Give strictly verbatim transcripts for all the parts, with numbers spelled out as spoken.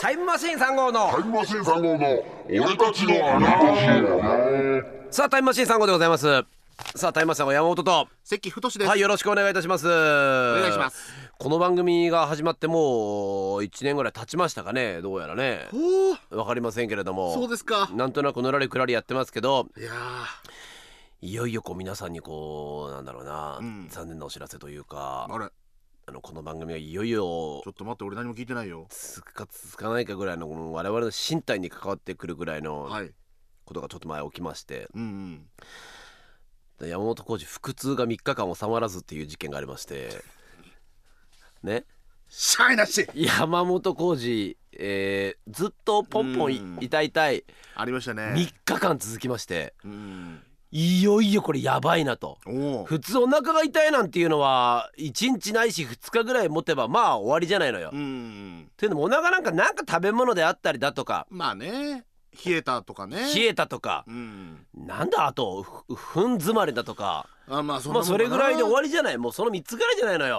タイムマシーンさん号のタイムマシーンさん号の俺たちのあなた。 さあタイムマシーンさん号でございます。さあタイムマシーンさん号山本と関太です。 はい、よろしくお願いいたします。お願いします。 この番組が始まってもういちねんぐらい経ちましたかね。どうやらね、わかりませんけれども、 そうですか。 なんとなくのらりくらりやってますけど、 いやいよいよこう皆さんにこうなんだろうな、 うん、 残念なお知らせというか、 あれあのこの番組がいよいよちょっと待って、俺何も聞いてないよ。 つくかつかないかぐらいの我々の身体に関わってくるぐらいのはいことがちょっと前起きまして、 うんうん、山本浩二腹痛がみっかかん収まらずっていう事件がありましてね、 しゃいなし山本浩二、えー、ずっとポンポンい痛い痛いありましたね。 みっかかん続きまして、 うんいよいよこれやばいなと。 お普通お腹が痛いなんていうのはいちにちないしふつかぐらい持てばまあ終わりじゃないのよ。 うんというのもお腹なんかなんか食べ物であったりだとか、 まあね、冷えたとかね、 冷えたとか、 うんなんだあとふふん詰まりだとか、 あまあそんなもんかな。 まあそれぐらいで終わりじゃない。もうそのみっつぐらいじゃないのよ、 うん、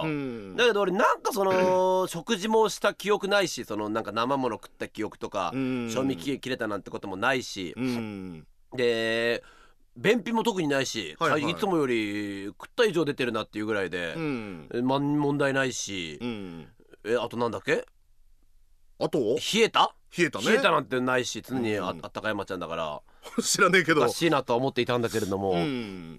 だけど俺なんかその食事もした記憶ないし、そのなんか生もの食った記憶とか、 うん、 賞味期限切れたなんてこともないし、 うん、 で便秘も特にないし、 はいはいいつもより食った以上出てるなっていうぐらいで、 うんえま問題ないし、 うん、 えあとなんだっけ、 あと冷えた冷えたね。 冷えたなんてないし、常に あ,、 うん、 あったか山ちゃんだから知らねえけどおかしいなとは思っていたんだけれども、 うん、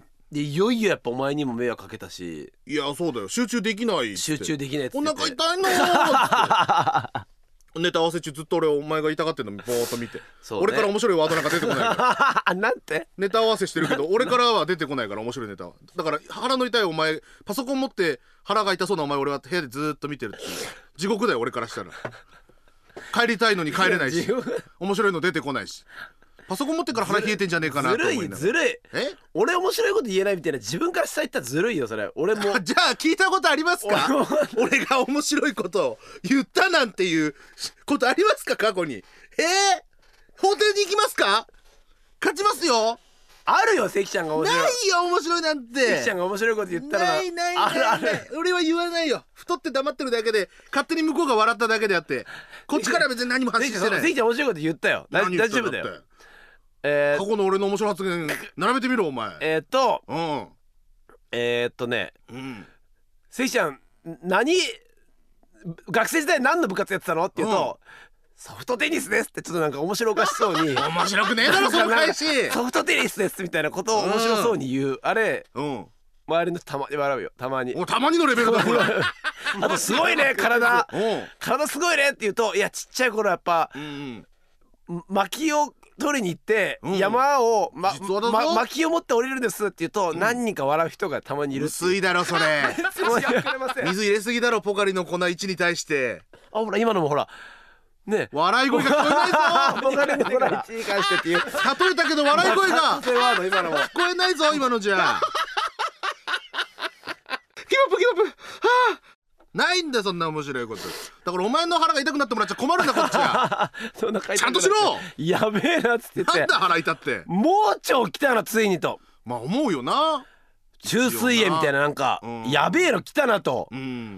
でいよいよやっぱお前にも迷惑かけたし、 いやそうだよ、集中できないって。 集中できないっつってお腹痛いのーってネタ合わせ中ずっと俺お前が痛がってるのぼーっと見て、 そうね、 俺から面白いワードなんか出てこないからなんてネタ合わせしてるけど俺からは出てこないから、面白いネタは。だから腹の痛いお前、パソコン持って腹が痛そうなお前、俺は部屋でずーっと見てるっていう地獄だよ俺からしたら。帰りたいのに帰れないし、面白いの出てこないし、パソコン持ってから腹冷えてんじゃねえかなずるいと思いながら。 ずるい。 え俺面白いこと言えないみたいな自分から伝えたらずるいよそれ。俺もじゃあ聞いたことありますか俺が面白いことを言ったなんていうことありますか過去に。えー、法廷に行きますか？勝ちますよ。 あるよ関ちゃんが面白い。 ないよ面白いなんて。 関ちゃんが面白いこと言ったらないないないない。 あるある。 俺は言わないよ。太って黙ってるだけで、勝手に向こうが笑っただけであって、こっちから別に何も発信してない。 関ちゃん面白いこと言ったよ。大丈夫だよ。えー、 過去の俺の面白い発言並べてみろお前。 えー、っとうんえー、っとね、 うん、 関ちゃん何学生時代何の部活やってたのって言うと、うん、ソフトテニスですってちょっとなんか面白おかしそうに面白くねえだろその返し。 ソフトテニスですみたいなことを面白そうに言う、うん、あれ、 うん、 周りの人たまに笑うよ、たまに。 おたまにのレベルだこれあとすごいね体体すごいねって言うと、いやちっちゃい頃やっぱ、うんうん、薪を取りに行って、うん、山を、まま、薪を持って降りるんですって言うと、うん、何人か笑う人がたまにいる。 薄いだろそれ水入れすぎだろポカリの粉いちに対して。 あほら今のもほらね、 笑い声が聞こえないぞポカリの粉いちに関してっていう例えたけど笑い声が今のも聞こえないぞ今のじゃキモプキモプはあないんだよそんな面白いこと。だからお前の腹が痛くなってもらっちゃ困るんだこっちはそんなちゃんとしろ。 やべえなっつってて、 なんだ腹痛って。 盲腸来たなついにと。 まあ思うよな。 虫垂炎みたいななんか、うん、やべえの来たなと、 うん、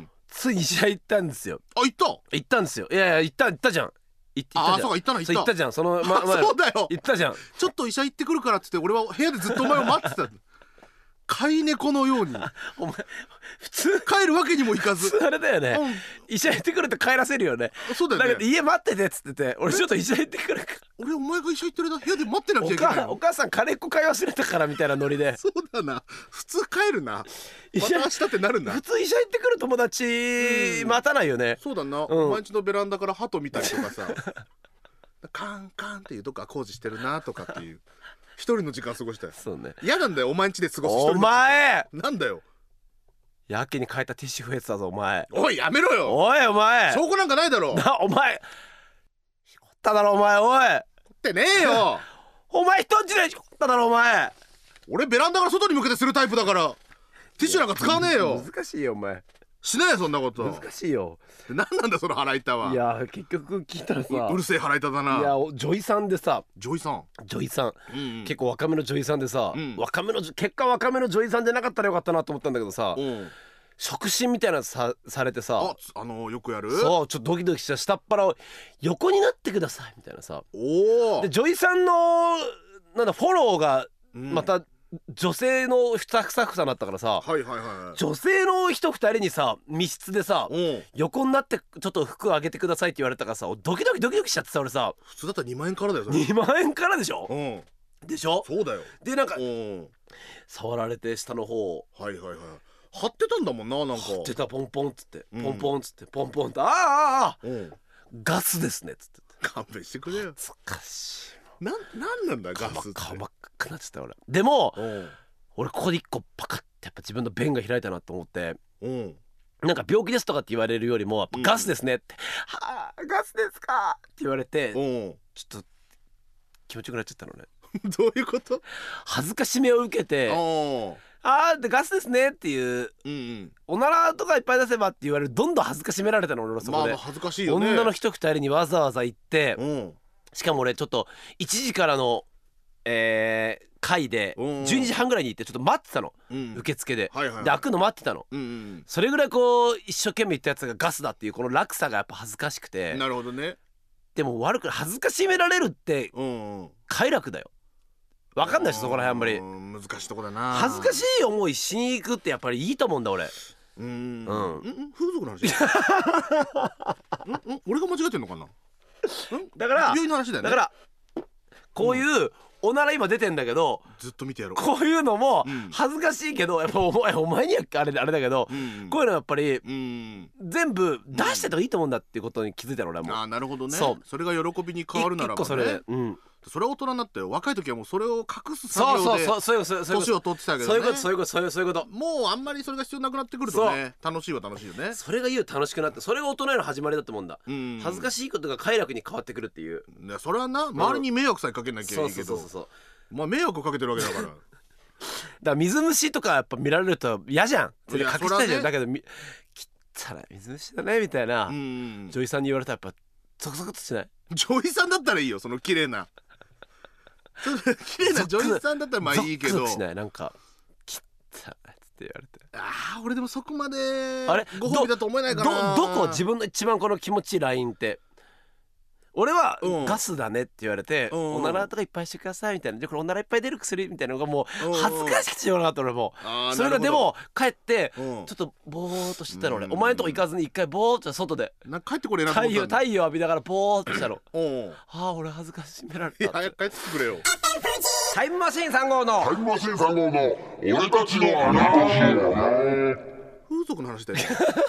ついに試合行ったんですよ。 あ行った行ったんですよ。いやいや行った行ったじゃん。行ったじゃん。 あそうか行ったな行った。 行ったじゃんその、まま、 そうだよ行ったじゃん。 ちょっと医者行ってくるからっつって俺は部屋でずっとお前を待ってた飼い猫のようにお前普通帰るわけにもいかず。 普通あれだよね、 うん、 医者行ってくると帰らせるよね。 そうだよね。 だから家待っててっつってて、俺ちょっと医者行ってくるから俺お前が医者行ってる間部屋で待ってなきゃいけないの。 お母さん金っ子買い忘れたからみたいなノリでそうだな、普通帰るなまた明日ってなるんだ。 普通医者行ってくる友達待たないよね。 そうだな、うん、お前んちのベランダから鳩見たりとかさカンカンっていうとこは工事してるなとかっていう一人の時間過ごしたよ。 そうね。 嫌なんだよお前んちで過ごす一人の時間。 お前なんだよやけに変えたティッシュ増えてたぞお前。 おいやめろよ。 おいお前証拠なんかないだろ。 なお前しこっただろお前。おいってねえよお前人んちでしこっただろお前。 俺ベランダから外に向けてするタイプだからティッシュなんか使わねえよ。 難しいよお前。 しないよそんなこと。 難しいよ。 何なんだその腹痛は。 いや結局聞いたらさう, うるせえ腹痛だな。 いや女医さんでさ女医さん女医さん、 うんうん、 結構若めの女医さんでさ、 うん、 若めの結果若めの女医さんじゃなかったらよかったなと思ったんだけどさ、 うん、 触診みたいなのさされてさ、 ああのよくやるそうちょっとドキドキした下っ腹を横になってくださいみたいなさ。 おおで女医さんのなんだフォローがうんまた女性のふさふさふさになったからさ、 はいはいはい女性の人ふたりにさ密室でさうん横になってちょっと服上げてくださいって言われたからさドキドキドキドキしちゃってさ俺さ普通だったらにまん円からだよそれにまん円からでしょうんでしょそうだよでなんかうん触られて下の方はいはいはい貼ってたんだもんななんか貼ってたポンポンっつってうんポンポンっつってポンポンってあああああうんガスですねっつって勘弁してくれよ懐かしいなんなんなんだガ顔スって真っ赤くなっちゃった俺でもうん俺ここで一個パカッてやっぱ自分の弁が開いたなと思ってうんなんか病気ですとかって言われるよりもやっぱうんガスですねって「はあガスですか」って言われてうんちょっと気持ちよくなっちゃったのね。 どういうこと恥ずかしめを受けてああーでガスですねっていううんうんおならとかいっぱい出せばって言われるどんどん恥ずかしめられたの俺はそこで、 まあまあ恥ずかしいよね女の人ふたりにわざわざ行ってうんしかも俺ちょっといちじからのえー会でうんじゅうにじはんぐらいに行ってちょっと待ってたのうん受付ではいはいはいで開くの待ってたのうんうんそれぐらいこう一生懸命言ったやつがガスだっていうこの落差がやっぱ恥ずかしくてなるほどねでも悪くない恥ずかしめられるってうんうん快楽だよ分かんないしそこら辺あんまりうん難しいとこだな恥ずかしい思いしに行くってやっぱりいいと思うんだ俺うんうんうんうん風俗の話うんうん俺が間違えてんのかなだから病院の話だよねだからこういうおなら今出てんだけどずっと見てやろうこういうのもうん恥ずかしいけどやっぱお前お前にはあれあれだけどうんこういうのやっぱりうん全部出してた方がいいと思うんだっていうことに気づいたの俺はもうああなるほどねそうそれが喜びに変わるならば一個それでねうんそれは大人になって若い時はもうそれを隠すそうそう作業でそうそういうことそういうこと年を取ってたけどねそういうことそういうことそういうそういうこともうあんまりそれが必要なくなってくるとね楽しいは楽しいよねそれが言う楽しくなってそれが大人への始まりだと思うんだうん恥ずかしいことが快楽に変わってくるっていういやそれはな周りに迷惑さえかけなきゃそいういけどそうそうそうまあ迷惑をかけてるわけだからだから水虫とかやっぱ見られると嫌じゃんそれいや隠したいじゃん、 それはねだけどみ汚い水虫だねみたいな、 うん女医さんに言われたらやっぱゾクゾクっとしない女医さんだったらいいよその綺麗なちょっと綺麗な女医さんだったらまあいいけどゾクゾクしないなんか汚いっつって言われてあー俺でもそこまであれご褒美だと思えないかなどどこ自分の一番この気持ちいいラインって俺はうんガスだねって言われて、 うんおならとかいっぱいしてくださいみたいなでこれおならいっぱい出る薬みたいなのがもううん恥ずかしくてしょうがなかった俺もあーそれがでなるほも帰ってどうんちょっとボーっとしてたの俺うんお前んとこ行かずに一回ボーっと外でなんか帰ってこれなと太陽思ったんだ太陽浴びながらボーっとしたのおうああ俺恥ずかしめられいやた早く帰ってきてくれよタイムマシーンさん号のタイムマシーンさん号の俺たちの穴ラジオ。 風俗の話だよね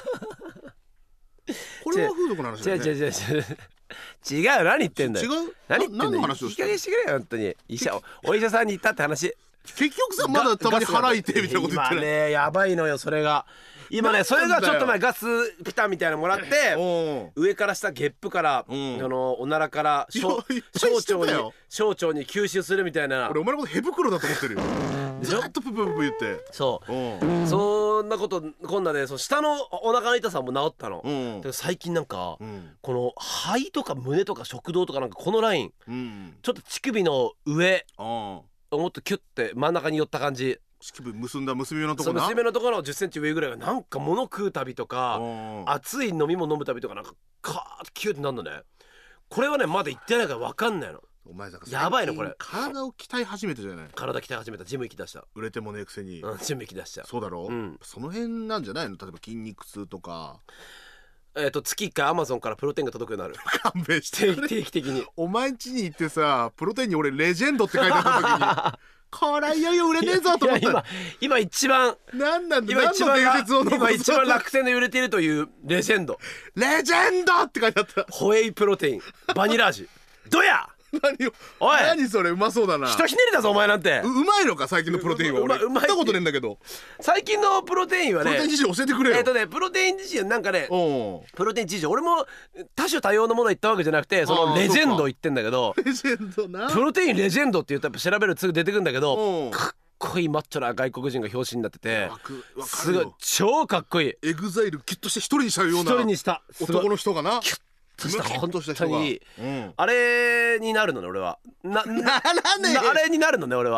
これは風俗の話だよね違う違う違う違う違う何言ってんだよ違う何言ってんだよ何の話をいいしてる加減してくれよ本当に医者お医者さんに行ったって話結局さまだたまに腹痛いみたいなこと言って今ないねやばいのよそれが今ねそれがちょっと前ガスピタンみたいなのもらっておう上から下ゲップからうんあのおならから小いやいっぱい小腸にしてたよ小腸に吸収するみたいな俺お前のことヘ袋だと思ってるよでしょずっとププププ言ってそううんそんなことこんなでそう下のお腹の痛さも治ったのうんだけど最近なんかうんこの肺とか胸とか食道とかなんかこのラインうんちょっと乳首の上ああもっとキュッて真ん中に寄った感じ乳首結んだ結び目のとそこなの娘のところのじゅっセンチ上ぐらいがなんか物食うたびとかうん熱い飲み物飲むたびとかなんかカーッてキュッてなるのねこれはねまだ言ってないから分かんないのお前だからやばいのこれ体を鍛え始めてじゃない体鍛え始めたジム行き出した売れてもねえくせにうんジム行き出したそうだろうんその辺なんじゃないの例えば筋肉痛とかえっと月いっかいアマゾンからプロテインが届くようになる勘弁して定くれ定期的にお前ん家に行ってさプロテインに俺レジェンドって書いてあった時にこれいよいよ売れねえぞと思ったいや今今一番何なんだ今何の伝一番ら説を残今一番す楽天で売れているというレジェンドレジェンドって書いてあったホエイプロテインバニラ味どや何をおい何それうまそうだなひとひねりだぞお前なんてううまいのか最近のプロテインは俺うまうまい食ったことねえんだけど最近のプロテインはねプロテイン事情教えてくれよえっとねプロテイン自身なんかねおプロテイン事情俺も多種多様なもの言ったわけじゃなくてそあーのレジェンド言ってんだけどレジェンドなプロテインレジェンドって言うとやっぱ調べるとすぐ出てくるんだけどおかっこいいマッチョな外国人が表紙になっててわくわかすごいるよ超かっこいいエグザイルキュッとして一人にしたよう一な人にしたすごい男の人がなキュッとしたムキッ本とした人が当にうんあれになるのね俺はななならねえなあれになるのね俺は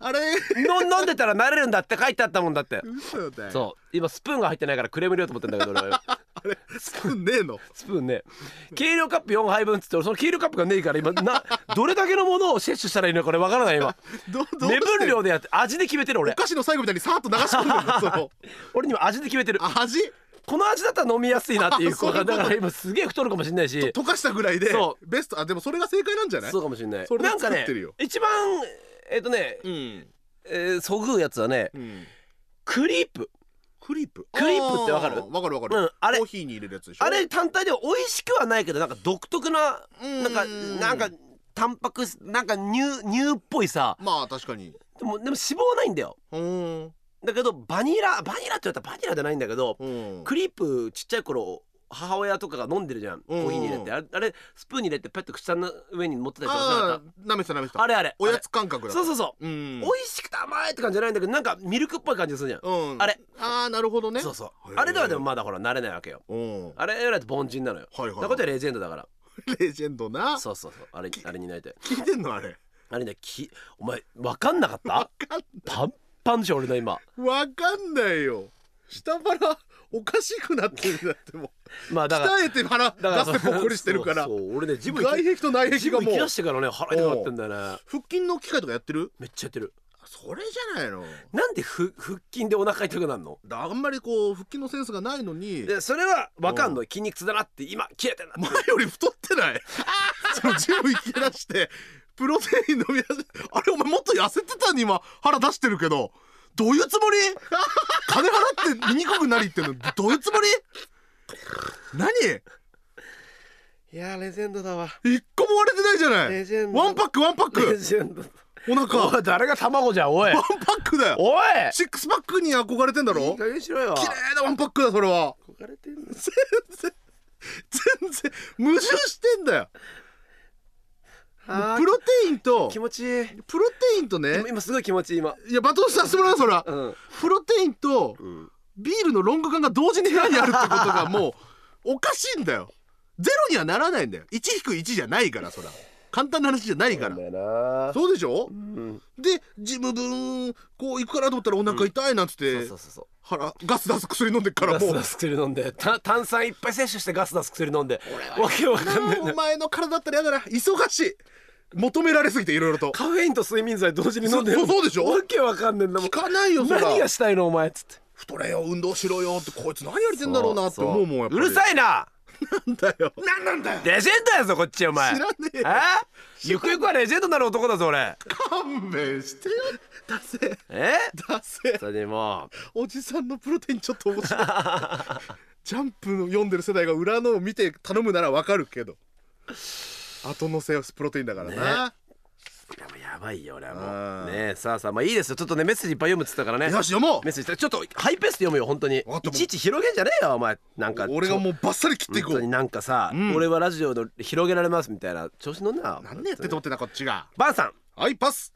あれの飲んでたらなれるんだって書いてあったもんだって。 嘘だよ。 そう今スプーンが入ってないからクレーム入れようと思ってんだけど俺はあれスプーンねえの。 スプーンね計量カップよんはいぶんっつって俺その計量カップがねえから今などれだけのものを摂取したらいいのかこれわからない今どどう目分量でやって味で決めてる俺。 お菓子の最後みたいにさーっと流し込んでるのその俺にも味で決めてる。 味この味だったら飲みやすいなっていう子がそういうことだから今すげえ太るかもしれないし溶かしたぐらいでそベスト。あでもそれが正解なんじゃない。 そうかもしれない。 それでなんかね作ってるよ。 一番えっとねうんえーそぐうやつはねうんクリープ。 クリープクリープってわかる？ あーわかるわかる、 うんあれコーヒーに入れるやつでしょ。 あれ単体では美味しくはないけどなんか独特なうんなんかなんかタンパク質なんか乳乳っぽいさまあ確かに。 でもでも脂肪はないんだよ。 うんだけどバニラバニラって言ったらバニラじゃないんだけどうんクリープちっちゃい頃母親とかが飲んでるじゃんコーヒーに入れてあれあれスプーンに入れてペッと口の上に持ってたりとかしなかあっー舐めてた舐めてた。 たあれあれおやつ感覚だ。 そうそうそううん美味しくて甘いって感じじゃないんだけどなんかミルクっぽい感じがするじゃんうんあれあーなるほどね。 そうそうへーあれではでもまだほら慣れないわけようんあれやらないと凡人なのよはいはいはいだからレジェンドだからレジェンドな。 そうそうそうあれあれになりたい聞いてんのあれ。 あれねきお前分かんなかったわかんパンパンでしょ俺の今わかんないよ。下腹おかしくなってるんだってもうまあだから鍛えて腹出してぽっこりしてるからそうそう俺ねジム外壁と内壁ジムがもう行き出してからね腹痛くなってんだよね腹筋の機械とかやってる。 めっちゃやってる。 それじゃないの。 なんでふ腹筋でお腹痛くなるの？ だあんまりこう腹筋のセンスがないのにでそれは分かんの筋肉痛だなって今切れてんな前より太ってないそのジム行き出してプロテイン飲み出してあれお前もっと痩せてたに今腹出してるけどどういうつもり金払って醜くなりってんのどういうつもり何いやレジェンドだわ一個も割れてないじゃない。 レジェンドワンパックワンパッレクジェンドお腹おい誰が卵じゃんおいワンパックだよ。 おいシックスパックに憧れてんだろ。 いい加減しろよ綺麗なワンパックだそれは。 憧れてんの全然全然矛盾してんだよ。 あープロテインと気持ちいいプロテインとね今今すごい気持ちいい今いやバトンさせてもらうそら、 うんプロテインとうんビールのロング缶が同時に部屋にあるってことがもうおかしいんだよ。ゼロにはならないんだよ。いち引くいちじゃないからそら簡単な話じゃないからそうなんだよなそうでしょ、 うんでジム分こう行くかなと思ったらお腹痛いなんつって、 そうそうそうそう腹ガス出す薬飲んでっからもうガス出す薬飲んでた炭酸いっぱい摂取してガス出す薬飲んでわけわかんないお前の体だったらやだな忙しい求められすぎていろいろとカフェインと睡眠剤同時に飲んでるそそうでしょわけわかんねえんだもん聞かないよそら何がしたいのお前っつって太れよ運動しろよってこいつ何やりてんだろうなって思うもんやっぱりうるさいななんだよ何なんだよレジェンドやぞこっちお前知らねえよえゆくゆくはレジェンドになる男だぞ俺勘弁してよだせえだせそれにもおじさんのプロテインちょっと面白いジャンプの読んでる世代が裏のを見て頼むならわかるけど後乗せはプロテインだからな、 ねでもやばいよ俺はもううんねえさあさあまあいいですよちょっとねメッセージいっぱい読むっつったからねよし読もうメッセージちょっとハイペースで読むよ本当にわかったいちいち広げんじゃねえよお前なんか俺がもうバッサリ切っていこう本当になんかさ、 うん俺はラジオの広げられますみたいな調子乗んな何やってと思ってたこっちがバンさんはいパス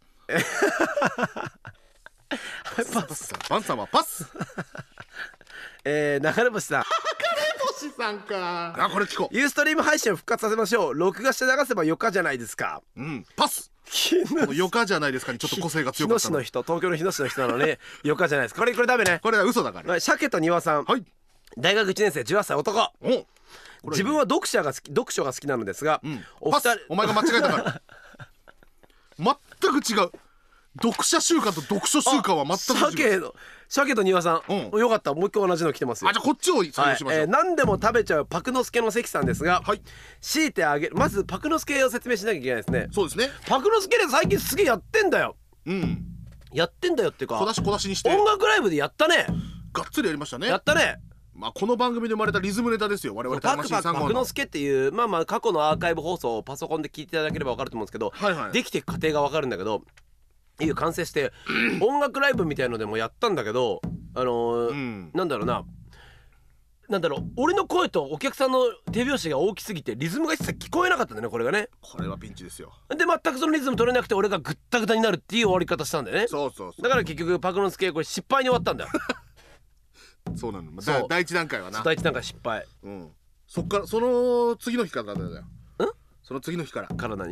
パスバンさんはパスえー、流れ星さん星さんかあこれ聞こユーストリーム配信を復活させましょう録画して流せばよかじゃないですかううんパス日このよかじゃないですかにちょっと個性が強か野ったの市の人東京の日野市の人なのによかじゃないですかこれこれダメねこれは嘘だからはい鮭と庭さん、 はい大学いちねん生じゅうはっさい男お自分は読者が好き読書が好きなのですが、 うんお二人パスお前が間違えたから全く違う読者習慣と読書習慣は全く違う鮭の鮭と庭さん、 うんよかったもう一個同じの来てますよあじゃあこっちを採はい用しましょう、 えー何でも食べちゃうパクノスケの関さんですが、 はい強いてあげるまずパクノスケを説明しなきゃいけないですねそうですねパクノスケで最近すげえやってんだようんやってんだよっていうか小出し小出しにして音楽ライブでやったねがっつりやりましたねやったねまあこの番組で生まれたリズムネタですよ我々 パクパクパクノのスケっていうまあまあ過去のアーカイブ放送をパソコンで聞いていただければ分かると思うんですけど、 はいはいできていく過程が分かるんだけどいう完成して音楽ライブみたいのでもやったんだけどあのーうんなんだろうななんだろう俺の声とお客さんの手拍子が大きすぎてリズムが一切聞こえなかったんだねこれがねこれはピンチですよで全くそのリズム取れなくて俺がグッタグタになるっていう終わり方したんだよねそうそうそうだから結局パクノスケこれ失敗に終わったんだよそうなの、まあそうだ第一段階はな第一段階失敗うんそっからその次の日からだよその次の日からから何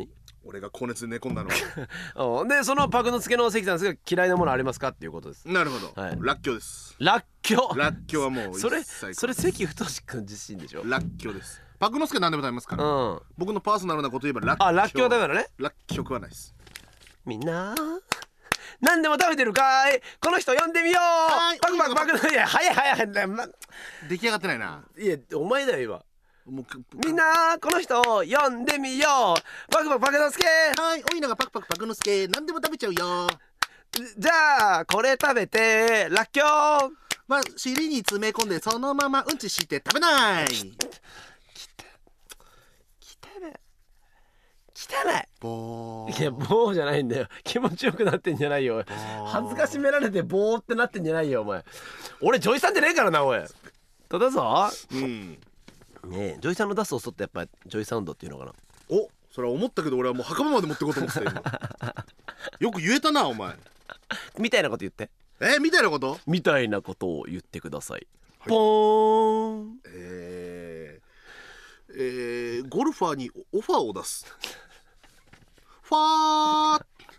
俺が高熱で寝込んだのはでそのパクの助の関さんですが嫌いなものありますかっていうことです。 なるほど、 はい、 らっきょうです。 らっきょうらっきょうはもうそれそれ関太君自身でしょ。 らっきょうです。パクの助何でも食べますから、うん、僕のパーソナルなこと言えばらっきょう。 あ、らっきょうだからね。 らっきょう食わないです。 みんな何でも食べてるかい、この人呼んでみよう。パクパクパク。いや早い早い、ま、 出来上がってないな。 いやお前だよ今。もうみんなこの人呼んでみよう。パクパクパクのすけ。 はい、おいのがパクパクパクのすけ。何でも食べちゃうよ。 じゃあこれ食べてらっきょう。 まあ尻に詰め込んでそのままうんちして食べない。 汚い。ボー。いやボーじゃないんだよ。気持ちよくなってんじゃないよ。恥ずかしめられてボーってなってんじゃないよお前。俺ジョイさんじゃねえからなおい。とだぞ。うん。ねえジョイさんの出す音ってやっぱジョイサウンドっていうのかな。 お、それは思ったけど俺はもう墓場まで持ってこうと思ってた今。よく言えたなお前。 みたいなこと言って。 えー、みたいなこと？ みたいなことを言ってください。はい、ポーン。 えー、えー、ゴルファーにオファーを出す。ファー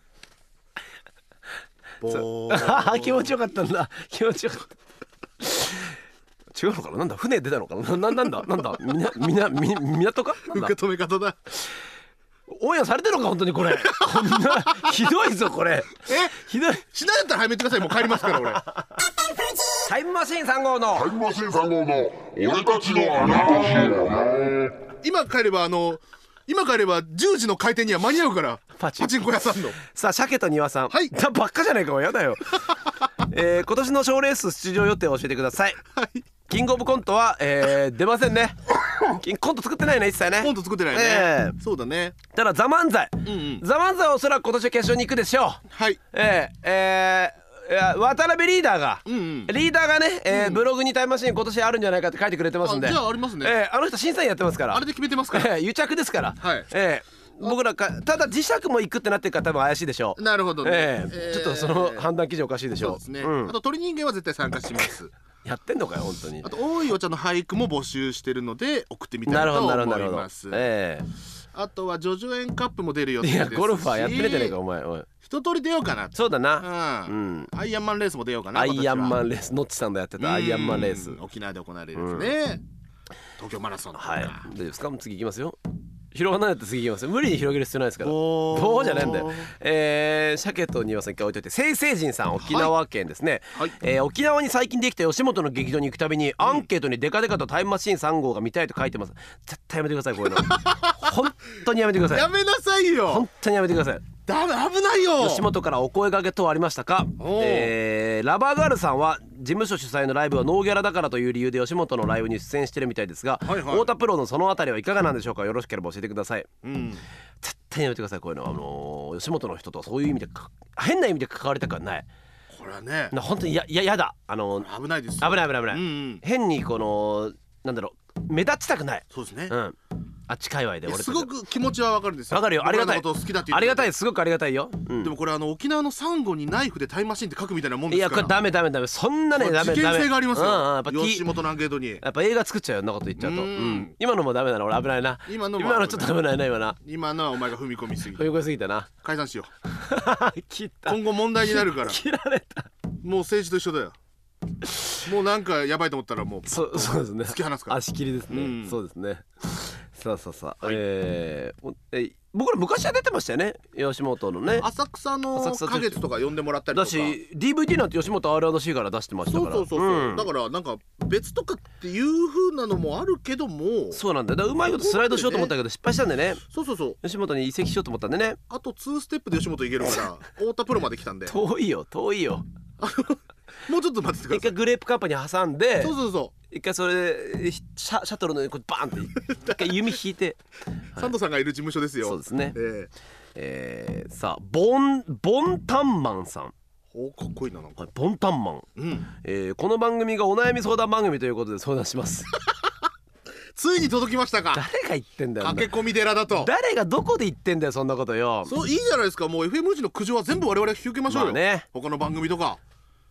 ボー気持ちよかったんだ。気持ちよかった違うのかな。なんだ船出たのかな。な、なんだなんだみなみなみ港か。 受け止め方だ。 オンエアされてるのか本当にこれ。こんなひどいぞこれ。えひどい。 しないだったら早めてください。もう帰りますから俺。 タイムマシーンさん号のタイムマシーンさん号の俺たちの穴ラジオ。 今帰ればあの今帰ればじゅうじの開店には間に合うからパチン、パチンコ屋さんの。 さあ鮭と庭さん、 はい、 だばっかじゃないかもやだよ、えー、今年の賞レース出場予定を教えてください、はい、キングオブコントは、えー、出ませんねコント作ってないね一切ね。 コント作ってないね、えー、そうだね。 ただザ漫才、うんうん、ザ漫才はおそらく今年決勝に行くでしょう。はいえー、えーいや渡辺リーダーが、うんうん、リーダーがね、えーうん、ブログにタイムマシーン今年あるんじゃないかって書いてくれてますんで。 あ、じゃあありますね、 えー、あの人審査員やってますから。 あれで決めてますから、 えー、癒着ですから、はいえー、僕らかただ磁石も行くってなってるから多分怪しいでしょう。 なるほどね、 えーえー、ちょっとその判断基準おかしいでしょう。 そうですね、うん、あと鳥人間は絶対参加しますやってんのかよ本当に。 あと多いお茶の俳句も募集してるので送ってみたいと思います。えー、あとはジョジョ園カップも出る予定ですし。いやゴルファーやってるじゃねえかお前。おい一通り出ようかな。 そうだな、 うんうん、アイアンマンレースも出ようかな。 アイアンマンレースノッチさんがやってたアイアンマンレース沖縄で行われるんですね、うん、東京マラソンとか。 はい大丈夫ですか。次行きますよ。広がらないと次行きますよ。無理に広げる必要ないですから。棒じゃないんだよ。えー、鮭と庭さん一回置いといて星星人さん沖縄県ですね、はいえー、沖縄に最近できた吉本の劇場に行くたびに、うん、アンケートにデカデカとタイムマシーンさん号が見たいと書いてます。絶対やめてくださいこういうの本当にやめてください。 やめなさいよ本当にやめてください。 ダメ危ないよ。 吉本からお声掛け等ありましたか。えー、ラバーガールさんは事務所主催のライブはノーギャラだからという理由で吉本のライブに出演してるみたいですが、はいはい、太田プロのそのあたりはいかがなんでしょうか。よろしければ教えてください、うん、絶対やめてくださいこういうのは。あのー、吉本の人とはそういう意味で変な意味で関わりたくはない。 これはね本当にやややだ。あのー、危ないです。 危ない危ない危ない、うんうん、変にこのなんだろう目立ちたくない。 そうですね、 うんあっち界隈で俺すごく気持ちはわかるんですよ。 わかるよ。ありがたい。 好きだってありがたいすごくありがたいよ、うん、 でもこれあの沖縄のサンゴにナイフでタイムマシーンって書くみたいなもんですから。 いやこれダメダメダメそんなねダメダメ。 事件性がありますよ、 うんうん、 やっぱ吉本のアンケートにやっぱ映画作っちゃうよそんなこと言っちゃうと、うんうん、今のもダメなの俺危ないな。今のも今のちょっと危ないな今な。 今のはお前が踏み込みすぎ踏み込みすぎたな。 解散しよう切った今後問題になるから切られた。 もう政治と一緒だよもうなんかやばいと思ったらもうそそうですね突き放すから足切りですね、うん、そうですねさあさあさあ、はい、えー、え僕ら昔は出てましたよね吉本のね浅草の花月とか呼んでもらったりとかだし ディーブイディー なんて吉本 アールアンドシー から出してましたから。 そうそうそうそう、うん、だからなんか別とかっていう風なのもあるけどもそうなんだよ。だからうまいことスライドしようと思ったけど失敗したんでね。 そうそうそう吉本に移籍しようと思ったんでね。 あとにステップで吉本行けるから太田プロまで来たんで遠いよ遠いよもうちょっと待っててください。 一回グレープカンパニー挟んでそうそうそう一回それでシャ、シャトルの横にバーンって一回弓引いてサンドさんがいる事務所ですよ。 そうですね、えーえー、さあボンボンタンマンさん。 おかっこいいななんかボンタンマン、うんえー、この番組がお悩み相談番組ということで相談しますついに届きましたか。 誰が言ってんだよ駆け込み寺だと。 誰がどこで言ってんだよそんなことよ。 そういいじゃないですか。もう エフエム 時の苦情は全部我々が引き受けましょうよ、まあね、他の番組とか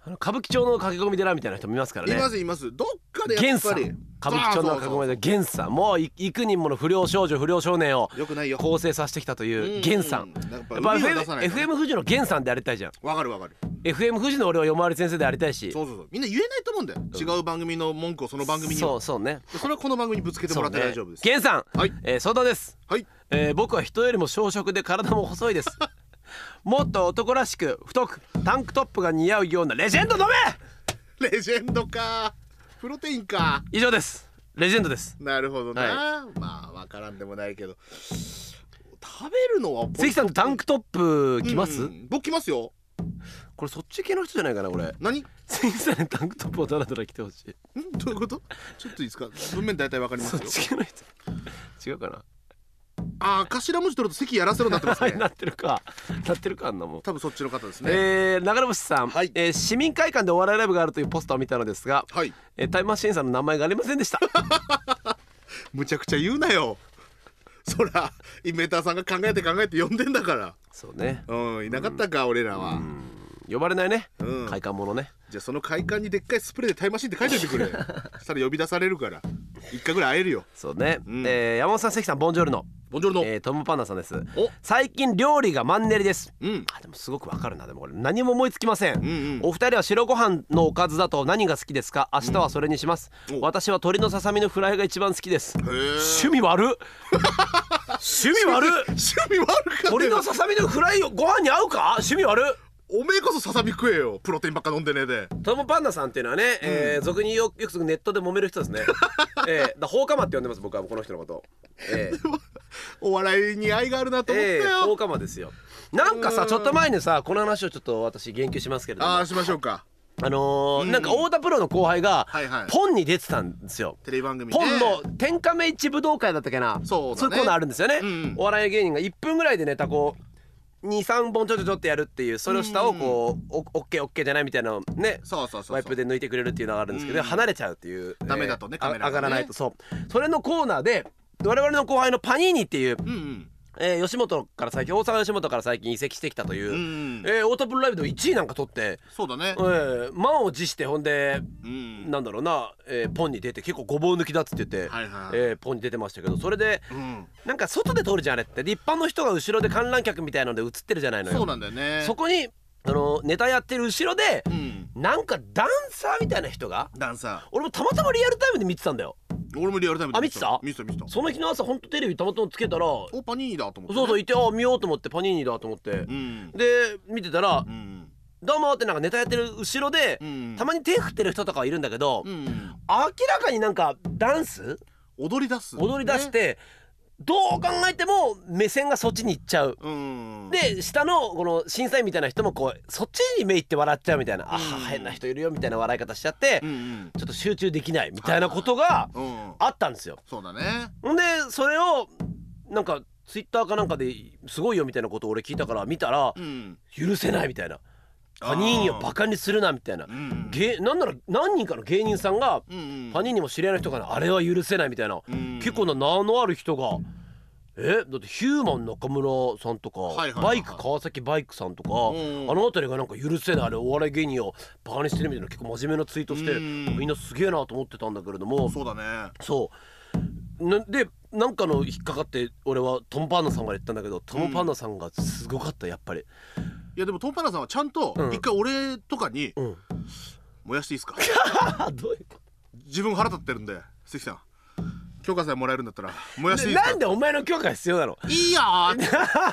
あの歌舞伎町の駆け込み寺みたいな人もいますからね。 いますいます。どっかでやっぱり源さん、歌舞伎町の駆け込み寺源さん、もう幾人もの不良少女不良少年をよくないよ構成させてきたという源さん。やっぱ エフエム 富士の源さんでやりたいじゃん。 わかるわかる。 エフエム 富士の俺は夜回り先生でやりたいし。 そうそうそう、みんな言えないと思うんだよ、うん、違う番組の文句をその番組には。 そうそうね。 それはこの番組にぶつけてもらって大丈夫です。 源さん、 はい、 えー、相談です。 はい、 えー、僕は人よりも小食で体も細いですもっと男らしく太くタンクトップが似合うようなレジェンド飲めレジェンドか、プロテインか。 め。以上です。レジェンドです。 なるほどな、はい、まあわからんでもないけど、食べるのは関さんタンクトップ着ます？ うん、僕着ますよ。 これそっち系の人じゃないかな。これ何？ 関さんにタンクトップをダラダラ着てほしい。 んどういうこと？ちょっといいですか、文面大体わかりますよ。 そっち系の人違うかな。 ああ、頭文字取ると席やらせろになってますねなってるかなってるか。あんなもん多分そっちの方ですね。 えー、流れ星さん、はい、えー、市民会館でお笑いライブがあるというポスターを見たのですが、はい、えー、タイムマシーンさんの名前がありませんでしたむちゃくちゃ言うなよ。そらインベーターさんが考えて考えて呼んでんだから。 そうね、 うん、いなかったか、うん、俺らは呼ばれないね、うん、会館ものね。 じゃあその会館にでっかいスプレーでタイムマシーンって書いておいてくれそしたら呼び出されるから一回ぐらい会えるよ。 そうね、うん、えー、山本さん、関さん、ボンジョルノ。 ボンジョルノ、 えー、トムパンダさんです。最近料理がマンネリです、うん、あでもすごくわかるな。でもこれ何も思いつきません、うんうん、お二人は白ご飯のおかずだと何が好きですか？明日はそれにします、うん、私は鶏のささみのフライが一番好きです。趣味悪っ趣味悪っ趣味悪か。 鶏のささみのフライをご飯に合うか？趣味悪っ。 おめえこそささみ食えよ、プロテインばっか飲んでねえで。 トムパンダさんっていうのはね、うん、えー、俗によくよくネットで揉める人ですねえー、だ放火魔って呼んでます、僕はこの人のこと、えー、 お笑いに愛があるなと思ったよ、えー、 放火魔ですよ。なんかさ、ちょっと前にさ、この話をちょっと私言及しますけれども、 ああしましょうか。 あのーうん、なんか太田プロの後輩がポンに出てたんですよ。 テレビ番組ポンの天下目一武道会だったっけな。そうだね、そういうコーナーあるんですよね、うん、お笑い芸人がいっぷんぐらいでネタこうにさんぼんちょちょちょってやるっていう、それを下をこうオッケーオッケーじゃないみたいなのをね、そうそうそうそうワイプで抜いてくれるっていうのがあるんですけど、離れちゃうっていう、 ダメだとね、カメラがね上がらないと。そうそれのコーナーで我々の後輩のパニーニっていう、うんうん、えー、吉本から最近大阪吉本から最近移籍してきたという、うんうん、えー、太田プロライブでいちいなんか取って、 そうだね、 えー、満を持して、ほんで、うん、なんだろうな、えー、ポンに出て結構ごぼう抜きだっつって言って、はいはい、えー、ポンに出てましたけど、それで、うん、なんか外で撮るじゃんあれって。一般の人が後ろで観覧客みたいなので映ってるじゃないのよ。 そうなんだよね。 そこにあのネタやってる後ろで、うん、なんかダンサーみたいな人が、 ダンサー、 俺もたまたまリアルタイムで見てたんだよ。 俺もリアルタイムで見てた。 見てた見てた。 その日の朝ほんとテレビたまたまつけたら、おパニーニだと思って、ね、 そうそういて、あ見ようと思ってパニーニだと思って、うん、で見てたら、うん、どうもってなんかネタやってる後ろで、うん、たまに手振ってる人とかいるんだけど、うん、明らかになんかダンス踊り出す踊り出して、ね、どう考えても目線がそっちに行っちゃう、うん、で下のこの審査員みたいな人もこうそっちに目いって笑っちゃうみたいな、うん、あ変な人いるよみたいな笑い方しちゃって、うん、ちょっと集中できないみたいなことがあったんですよ、 うん、そうだね。 ほんでそれをなんかツイッターかなんかですごいよみたいなことを俺聞いたから見たら、うん、許せないみたいな、パニーニをバカにするなみたいな、うん、芸なんなら何人かの芸人さんが、うんうん、パニーニも知り合いの人があれは許せないみたいな、うん、結構な名のある人が、えだってヒューマン中村さんとか、はいはいはいはい、バイク川崎バイクさんとか、うん、あの辺りがなんか許せない、あれお笑い芸人をバカにしてるみたいな結構真面目なツイートして、うん、みんなすげえなと思ってたんだけれども、 そうだね。 そうなでなんかの引っかかって俺はトムパンダさんが言ったんだけど、トムパンダさんがすごかったやっぱり。 いやでもトムパンダさんはちゃんと一回俺とかに、うん、燃やしていいですかどういうこと？ 自分腹立ってるんで、関さん許可さえもらえるんだったら燃やしていいですか。 なんでお前の許可が必要なの？ いいよー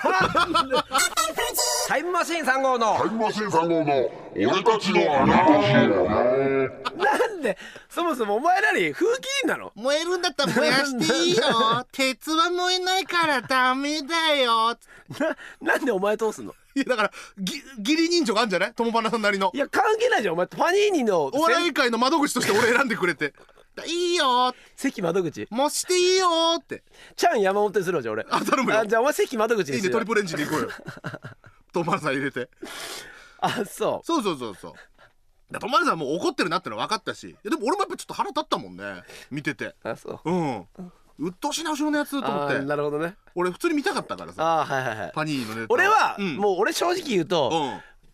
タイムマシーンさん号のタイムマシーンさん号の俺たちの穴なんでそもそもお前らに風紀委員なの？ 燃えるんだったら燃やしていいよ鉄は燃えないからダメだよな, なんでお前通すの？ いやだからぎ義理人情があるんじゃない？トモパナさんなりの。 いや関係ないじゃんお前。パニーニのお笑い界の窓口として俺選んでくれていいよ関窓口もうしていいよってちゃん山本にするわじゃあ俺。 あ頼むよ。 あじゃあお前関窓口にいいね。トリプルエンジンで行こうよトモパナさん入れてあそうそうそうそうそうトモパナさんもう怒ってるなっての分かったし、いやでも俺もやっぱちょっと腹立ったもんね見てて。 あそううんうっとうしいな後ろのやつと思って。 なるほどね。 俺普通に見たかったからさ。 あはいはいはい。 パニーのネタ俺は、うん、もう俺正直言うと、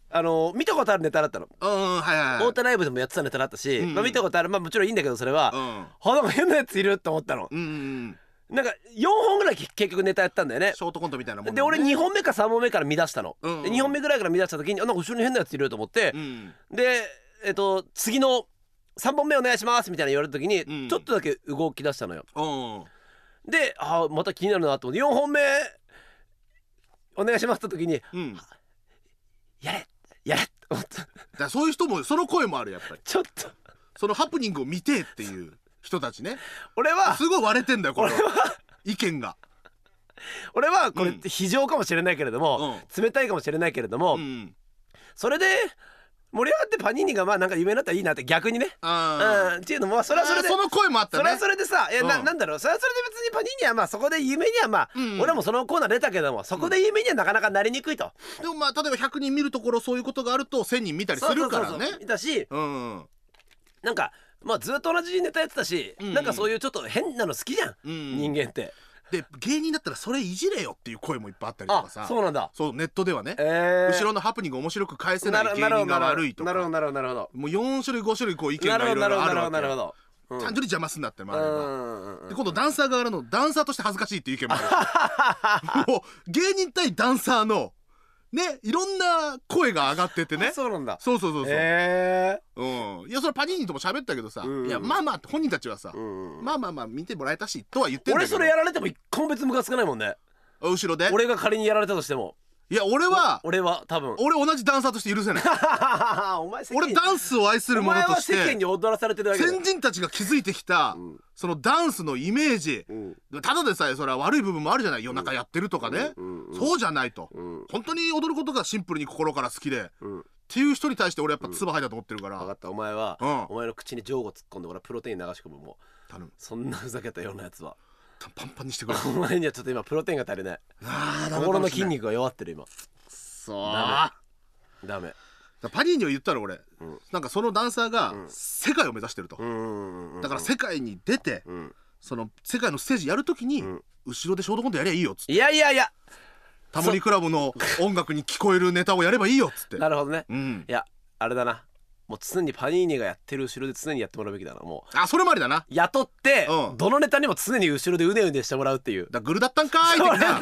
あの見たことあるネタだったの。 うんはいはいはい。 大手ライブでもやってたネタだったし、 うんうんまあ、見たことある、まあもちろんいいんだけどそれは、 うんあなんか変なやついるって思ったの。 うんうんなんかよんほんぐらい結局ネタやったんだよね。 ショートコントみたいなもんだね。 で俺にほんめかさんぼんめから見出したの、 うんうんでにほんめぐらいから見出した時にあなんか後ろに変なやついると思って、 うんでえっと次のさんぼんめお願いしますみたいな言われた時に、 うんちょっとだけ動き出したのよ。 うんであまた気になるなと思ってよんほんめお願いしますって時にうんやれやれって思っただからそういう人もその声もあるやっぱり。 ちょっとそのハプニングを見てっていう人たちね。 俺はすごい割れてんだよこれ俺は意見が。 俺はこれうん非常かもしれないけれども、冷たいかもしれないけれども、 うんそれで盛り上がってパニーニがまあなんか有名になったらいいなって逆にね、 あうんっていうのもまあそれはそれでその声もあったね。 それはそれでさ、えなうんなんだろうそれはそれで別にパニーニはまあそこで有名にはまあ、 うん俺もそのコーナー出たけどもそこで有名にはなかなかなりにくいと、 でもまあ例えばひゃくにん見るところそういうことがあるとせんにん見たりするからね。 そうそうそうそうだしうんなんかまあずっと同じネタやってたし、 うんなんかそういうちょっと変なの好きじゃん、 うん人間ってで芸人だったらそれいじれよっていう声もいっぱいあったりとあかさ。 そうなんだそうネットではね、 えー、 後ろのハプニング面白く返せない芸なる人が悪いとかなるほどなるほどなるほどもうよん種類ご種類こう意見なるほがいろいどなるほどろあるわけなるほどなるほど単純に邪魔すんなってのもあれば、 うんで今度ダンサー側のダンサーとして恥ずかしいっていう意見もあるもう芸人対ダンサーのねいろんな声が上がっててね。 そうなんだそうそうそうそう、 えうん、いやそれパニーニとも喋ったけどさ、 うんいやまあまあ本人たちはさ、 ー、うん、 まあまあまあ見てもらえたしとは言ってんだけど俺それやられても一個も別にムカつかないもんね。 後ろで俺が仮にやられたとしてもいや俺は俺は多分俺同じダンサーとして許せないお前世間俺ダンスを愛するお前は者として世間に踊らされてるだけだよ先人たちが築いてきた、 うんそのダンスのイメージ、 うんただでさえそれは悪い部分もあるじゃない夜中やってるとかね、 うんうんそうじゃないと、 うん本当に踊ることがシンプルに心から好きで、っうんていう人に対して俺やっぱ唾吐いたと思ってるから、 分かったお前は、 うんお前の口にジョーゴ突っ込んで俺はプロテイン流し込むもう頼むそんなふざけたようなやつはパンパンにしてくれお前にはちょっと今プロテインが足りないあー心の筋肉が弱ってる今そうダダメパニーニは言ったら俺、 んなんかそのダンサーが世界を目指してると、 うんだから世界に出て、 うんその世界のステージやるときに、 ん後ろでショートコントやりゃいいよっつっていやいやいやタモリクラブの音楽に聞こえるネタをやればいいよっつってなるほどね、 うんいやあれだなもう常にパニーニがやってる後ろで常にやってもらうべきだなもうあそれもありだなだか雇って、 うんどのネタにも常に後ろでうねうねしてもらうっていうらグルだったんかーい的な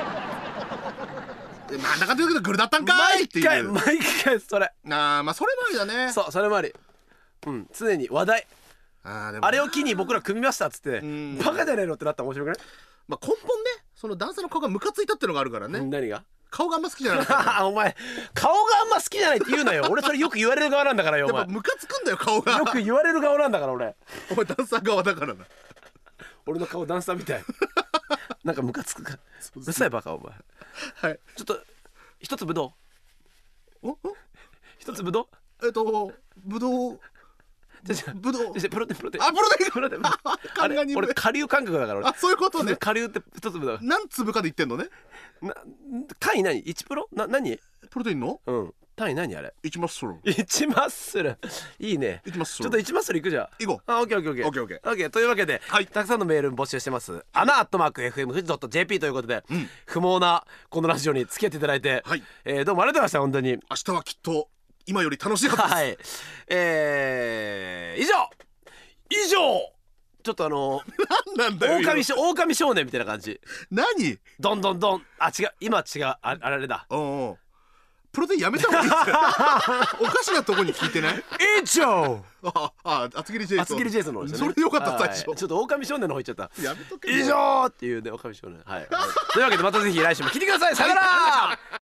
なんだかというとグルだったんかーいって毎いう回毎回それあーまあそれもありだねそうそれもありうん常に話題あーでもあれを機に僕ら組みましたっつってんバカじゃねえのってなったら面白くない、 まあ根本ねそのダンサーの顔がムカついたってのがあるからね、 何が顔があんま好きじゃなかったからお前顔があんま好きじゃないって言うなよ俺それよく言われる側なんだからよお前やっぱムカつくんだよ顔がよく言われる側なんだから俺お前ダンサー側だからな俺の顔ダンサーみたいなんかムカつくかうるさいバカお前はいちょっと一つぶどうおお一つぶどうえっとぶどうじゃじゃぶどうじゃプロテインプロテインあプロテインプロテインああれカンガニー俺下流感覚だから俺あそういうことね下流って一粒だ何粒かで言ってんのねな単位何いちプロな何プロテインのうん単位何あれいきますそろいちマッスルいいねいきますちょっといちマッスルいくじゃんいこうあオッケーオッケーオッケーオッケーオッケーオッケーというわけで、 はいたくさんのメール募集してますアナアットマーク エフエム 富士 .jp ということで、 うん不毛なこのラジオに付き合っていただいて、 はいえーどうもありがとうございました本当に明日はきっと今より楽しいはずです、 はいえー、以上以上ちょっとあの何なんだよ狼少狼少年みたいな感じ何どんどんどんあ違う今違うああれあれだおうおうプロテインやめた方がいいですよおかしなとこに聞いてない以上ああ厚切りジェイソン厚切りジェイソンの方でしたねそれでよかったはい最初ちょっと狼少年の方行っちゃったやめとけ以上っていうね狼少年はいというわけでまたぜひ来週も聞いてくださいさよなら